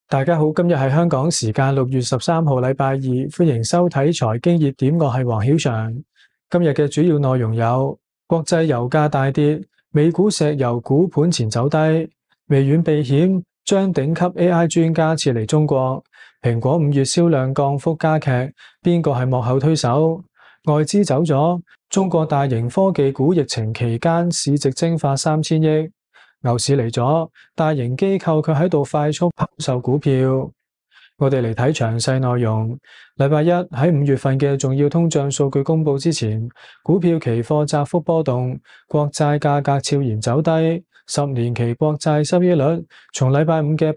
大家好，今日係香港時間6月13號，禮拜二，歡迎收睇財經熱點，我係黃曉翔。今日嘅主要內容有：國際油價大跌，美股石油股盤前走低；微軟避險，將頂級 AI 專家撤離中國；蘋果5月銷量降幅加劇，邊個係幕後推手？外資走咗，中國大型科技股疫情期間市值蒸發3000億。牛市嚟咗，大型機構卻喺度快速拋售股票。我哋嚟睇詳細內容。禮拜一喺5月份嘅重要通脹數據公布之前，股票期貨窄幅波動，國債價格悄然走低，10年期國債收益率從禮拜五嘅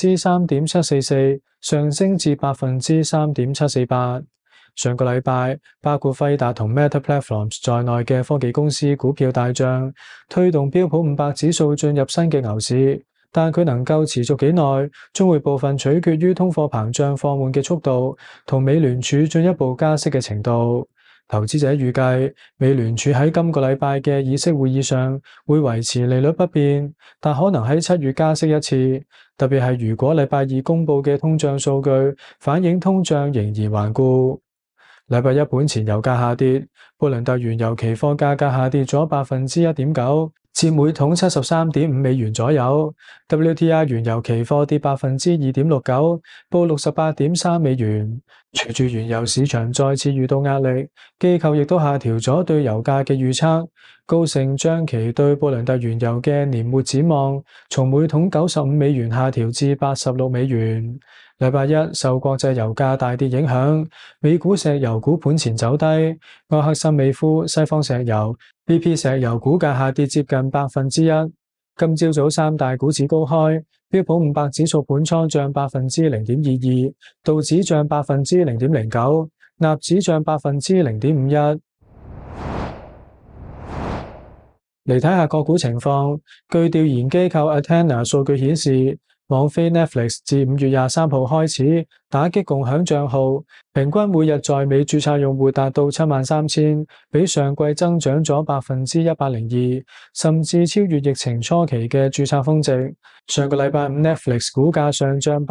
3.744%上升至3.748%。上個禮拜，包括輝達同 Meta Platforms 在內嘅科技公司股票大漲，推動標普500指數進入新嘅牛市。但佢能夠持續幾耐，將會部分取決於通貨膨脹放緩嘅速度同美聯儲進一步加息嘅程度。投資者預計，美聯儲喺今個禮拜嘅議息會議上會維持利率不變，但可能喺7月加息一次。特別係如果禮拜二公佈嘅通脹數據反映通脹仍然頑固。禮拜一盤前油價下跌，布倫特原油期貨價格下跌咗1.9%，至每桶73.5美元左右。WTI 原油期貨跌2.69%，報68.3美元。隨住原油市場再次遇到壓力，機構亦都下調咗對油價嘅預測。高盛將其對布倫特原油嘅年末展望從每桶95美元下調至86美元。禮拜一受國際油價大跌影響，美股石油股盤前走低，埃克森美孚、西方石油、BP 石油股價下跌接近1%。今朝早三大股指高開，標普500指數盤初漲0.22%，道指漲0.09%，納指漲0.51%。嚟睇下個股情況，據調研機構 Athena 數據顯示，網飛 Netflix 自5月23號開始打擊共享帳號，平均每日在美註冊用戶達到73000，比上季增長咗102%，甚至超越疫情初期嘅註冊峰值。上個禮拜五 Netflix 股價上漲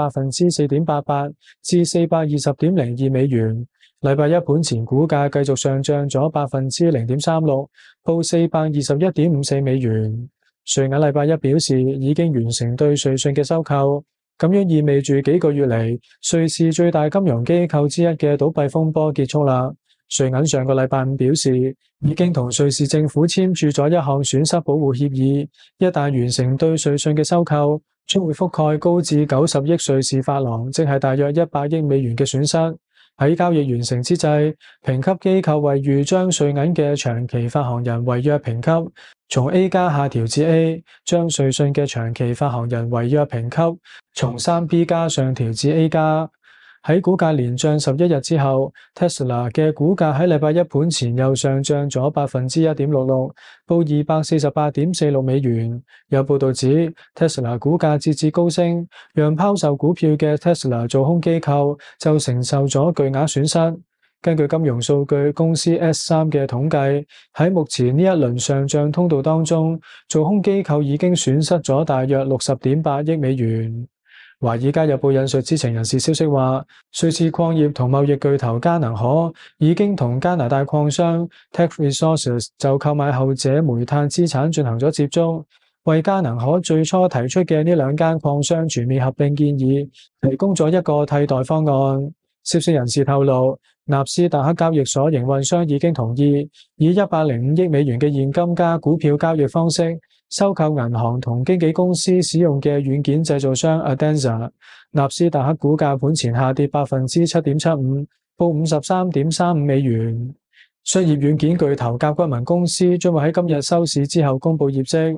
4.88%至420.02美元。禮拜一盤前股價繼續上漲咗0.36%，報421.54美元。瑞銀禮拜一表示已經完成對瑞信嘅收購，咁樣意味住幾個月嚟瑞士最大金融機構之一嘅倒閉風波結束啦。瑞銀上個禮拜五表示已經同瑞士政府簽署咗一項損失保護協議，一旦完成對瑞信嘅收購，將會覆蓋高至90億瑞士法郎，即係大約100億美元嘅損失。喺交易完成之際，評級機構惠譽將瑞銀嘅長期發行人違約評級從 A 加下調至 A， 將瑞信嘅長期發行人違約評級從3B 加上調至 A 加。喺股價連漲11日之後 ，Tesla 嘅股價喺禮拜一盤前又上漲咗1.66%，報248.46美元。有報道指 Tesla 股價節節高升，讓拋售股票嘅 Tesla 做空機構就承受咗巨額損失。根據金融數據公司 S3 嘅統計，喺目前呢一輪上漲通道當中，做空機構已經損失咗大約60.8億美元。華爾街日報引述知情人士消息話，瑞士礦業同貿易巨頭嘉能可已經同加拿大礦商 Teck Resources 就購買後者煤炭資產進行咗接觸，為嘉能可最初提出嘅呢兩間礦商全面合併建議提供咗一個替代方案。消息人士透露，納斯達克交易所營運商已經同意以105億美元嘅現金加股票交易方式收購銀行同經紀公司使用嘅軟件製造商 Adenza。納斯達克股價盤前下跌7.75%，報53.35美元。商業軟件巨頭甲骨文公司將會喺今日收市之後公布業績。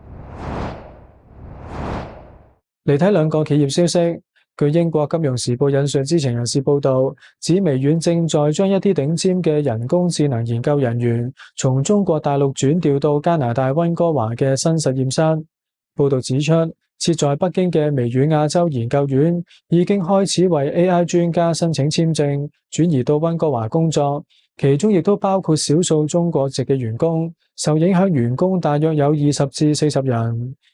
嚟睇兩個企業消息。據英國金融時報引述知情人士報道，指微軟正在將一啲頂尖嘅人工智能研究人員從中國大陸轉調到加拿大溫哥華嘅新實驗室。報道指出，設在北京嘅微軟亞洲研究院已經開始為 AI 專家申請簽證，轉移到溫哥華工作，其中亦都包括少數中國籍嘅員工。受影響員工大約有20至40人。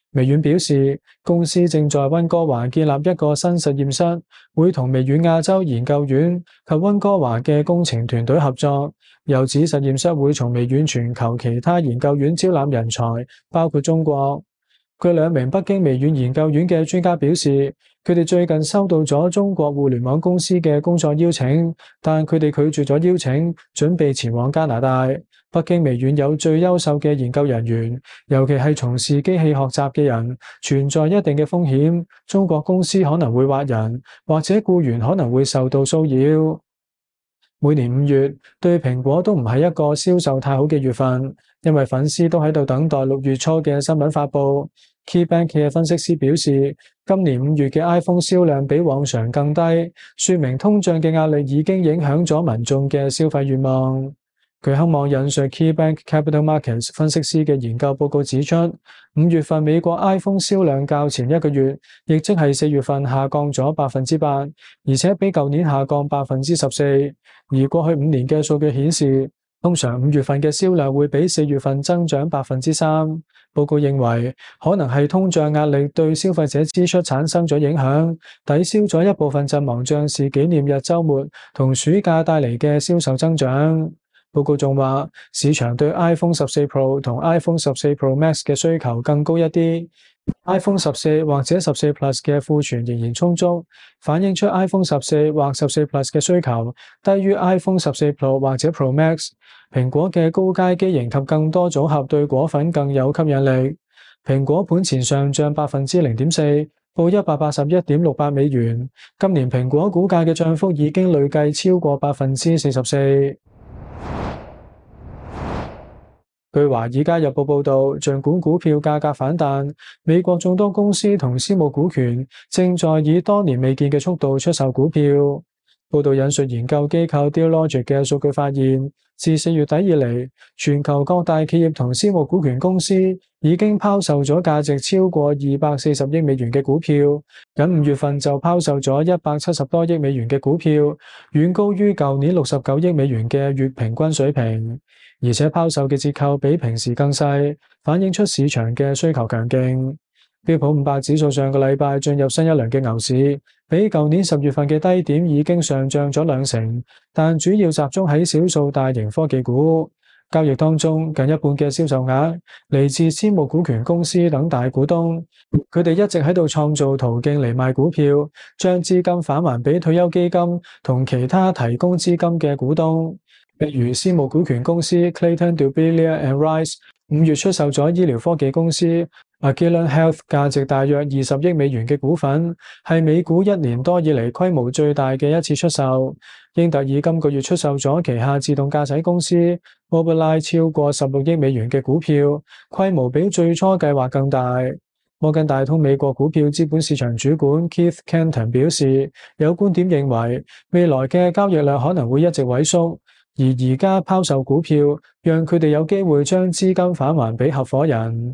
微軟表示，公司正在溫哥華建立一個新實驗室，會同微軟亞洲研究院及溫哥華嘅工程團隊合作。又指實驗室會從微軟全球其他研究院招攬人才，包括中國。據兩名北京微軟研究院嘅專家表示，佢哋最近收到咗中國互聯網公司嘅工作邀請，但佢哋拒絕咗邀請，準備前往加拿大。北京微軟有最優秀嘅研究人員，尤其係從事機器學習嘅人，存在一定嘅風險。中國公司可能會挖人，或者僱員可能會受到騷擾。每年5月對蘋果都唔係一個銷售太好嘅月份，因為粉絲都喺度等待6月初嘅新聞發佈。KeyBank 嘅分析師表示，今年5月嘅 iPhone 銷量比往常更低，說明通脹嘅壓力已經影響咗民眾嘅消費願望。據康網引述 KeyBank Capital Markets 分析師嘅研究報告指出，5月份美國 iPhone 銷量較前一個月，亦即係4月份下降咗8%，而且比舊年下降14%。而過去5年嘅數據顯示，通常5月份嘅銷量會比4月份增長3%。報告認為，可能係通脹壓力對消費者支出產生咗影響，抵消咗一部分陣亡將士紀念日週末同暑假帶嚟嘅銷售增長。報告仲話，市場對 iPhone 14 Pro 同 iPhone 14 Pro Max 嘅需求更高一啲。iPhone 14或者14 Plus 嘅庫存仍然充足，反映出 iPhone 14或14 Plus 嘅需求低於 iPhone 14 Pro 或者 Pro Max。蘋果嘅高階機型及更多組合對果粉更有吸引力。蘋果盤前上漲0.4%，報181.68美元。今年蘋果股價嘅漲幅已經累計超過44%。據華爾街日報報導，儘管股票價格反彈，美國眾多公司同私募股權正在以多年未見嘅速度出售股票。報導引述研究機構 Dealogic 嘅數據發現，自4月底以嚟，全球各大企業同私募股權公司已經拋售咗價值超過240億美元嘅股票，僅5月份就拋售咗170多億美元嘅股票，遠高於舊年69億美元嘅月平均水平。而且拋售嘅折扣比平時更細，反映出市場嘅需求強勁。標普500指數上個禮拜進入新一輪嘅牛市，比舊年10月份嘅低點已經上漲咗2成，但主要集中喺少數大型科技股。交易當中，近一半嘅銷售額嚟自私募股權公司等大股東，佢哋一直喺度創造途徑嚟賣股票，將資金返還俾退休基金同其他提供資金嘅股東。例如私募股權公司 Clayton, Dubilier and Rice 5月出售咗醫療科技公司 Agilent Health 價值大約20億美元嘅股份，係美股1年多以嚟規模最大嘅一次出售。英特爾今個月出售咗旗下自動駕駛公司 Mobileye 超過16億美元嘅股票，規模比最初計劃更大。摩根大通美國股票資本市場主管 Keith Canton 表示，有觀點認為未來嘅交易量可能會一直萎縮。而家拋售股票，讓佢哋有機會將資金返還俾合夥人。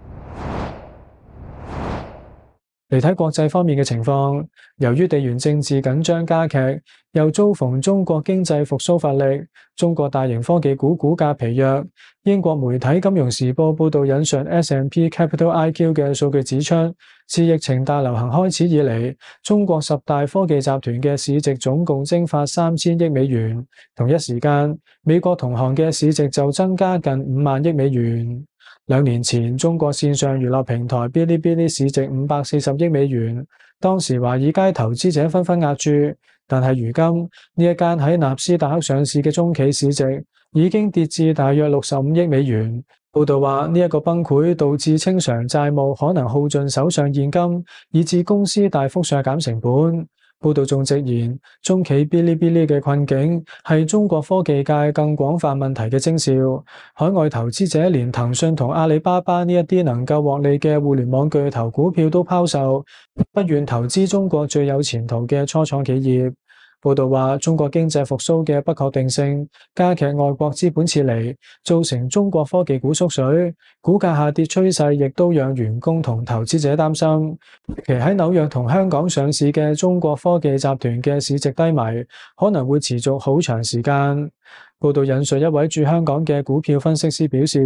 嚟睇國際方面嘅情況，由於地緣政治緊張加劇，又遭逢中國經濟復甦乏力，中國大型科技股股價疲弱。英國媒體《金融時報》報導引述 S&P Capital IQ 嘅數據指出，自疫情大流行開始以嚟，中國10大科技集團嘅市值總共蒸發3000億美元。同一時間，美國同行嘅市值就增加近5萬億美元。2年前，中國線上娛樂平台嗶哩嗶哩市值540億美元，當時華爾街投資者紛紛押注，但係如今呢一間喺納斯達克上市嘅中企市值已經跌至大約65億美元。報道話呢一個崩潰導致清償債務可能耗盡手上現金，以致公司大幅削減成本。報道仲直言，中企嗶哩嗶哩嘅困境係中國科技界更廣泛問題嘅徵兆。海外投資者連騰訊同阿里巴巴呢一啲能夠獲利嘅互聯網巨頭股票都拋售，不願投資中國最有前途嘅初創企業。報道話，中國經濟復甦嘅不確定性加劇外國資本撤離，造成中國科技股縮水，股價下跌趨勢亦都讓員工同投資者擔心。其喺紐約同香港上市嘅中國科技集團嘅市值低迷，可能會持續好長時間。報道引述一位駐香港嘅股票分析師表示，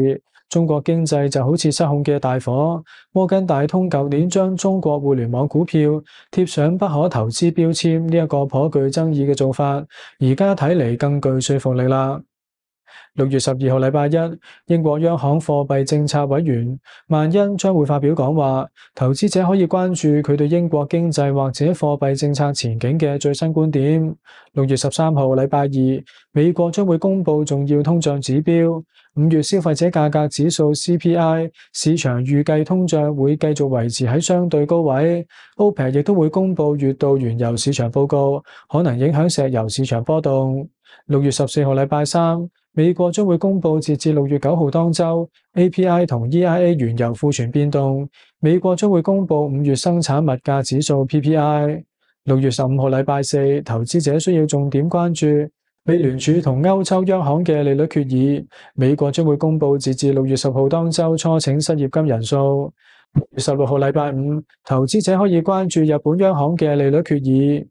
中國經濟就好似失控嘅大火。摩根大通舊年將中國互聯網股票貼上不可投資標籤呢一個頗具爭議嘅做法，而家睇嚟更具說服力啦。6月12號禮拜一，英國央行貨幣政策委員萬恩將會發表講話，投資者可以關注佢對英國經濟或者貨幣政策前景嘅最新觀點。6月13號禮拜二，美國將會公布重要通脹指標，5月消費者價格指數 CPI， 市場預計通脹會繼續維持喺相對高位。OPEC 亦都會公布月度原油市場報告，可能影響石油市場波動。6月14號禮拜三，美國將會公布截至6月9號當週 API 同 EIA 原油庫存變動。美國將會公布5月生產物價指數 PPI。6月15號禮拜四，投資者需要重點關注美聯儲同歐洲央行嘅利率決議。美國將會公布截至6月10號當週初請失業金人數。6月16號禮拜五，投資者可以關注日本央行嘅利率決議。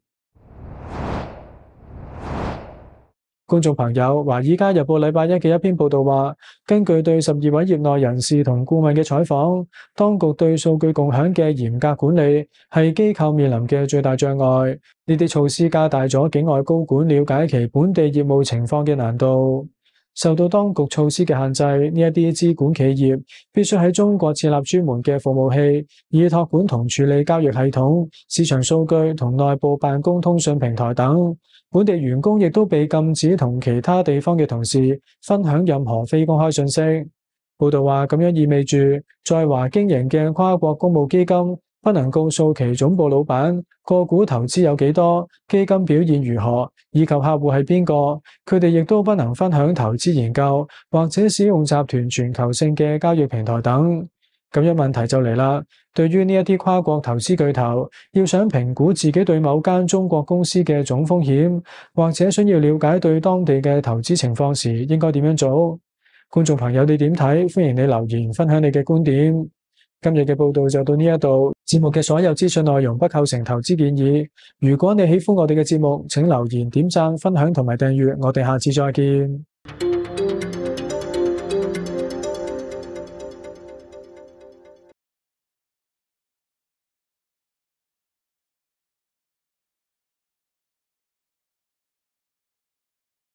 觀眾朋友，《華爾街日報》禮拜一嘅一篇報道話，根據對12位業內人士同顧問嘅採訪，當局對數據共享嘅嚴格管理係機構面臨嘅最大障礙。呢啲措施加大咗境外高管了解其本地業務情況嘅難度。受到當局措施嘅限制，呢一啲資管企業必須喺中國設立專門嘅服務器，以託管同處理交易系統、市場數據同內部辦公通訊平台等。本地員工亦都被禁止同其他地方嘅同事分享任何非公開信息。報道話，咁樣意味住在華經營嘅跨國公募基金不能告訴其總部老闆個股投資有幾多、基金表現如何，以及客戶係邊個。佢哋亦都不能分享投資研究或者使用集團全球性嘅交易平台等。咁樣問題就嚟啦，對於呢一啲跨國投資巨頭，要想評估自己對某間中國公司嘅總風險，或者想要了解對當地嘅投資情況時，應該點樣做？觀眾朋友，你點睇？歡迎你留言分享你嘅觀點。今日嘅報道就到呢一度，節目嘅所有資訊內容不構成投資建議。如果你喜歡我哋嘅節目，請留言、點讚、分享同埋訂閱。我哋下次再見。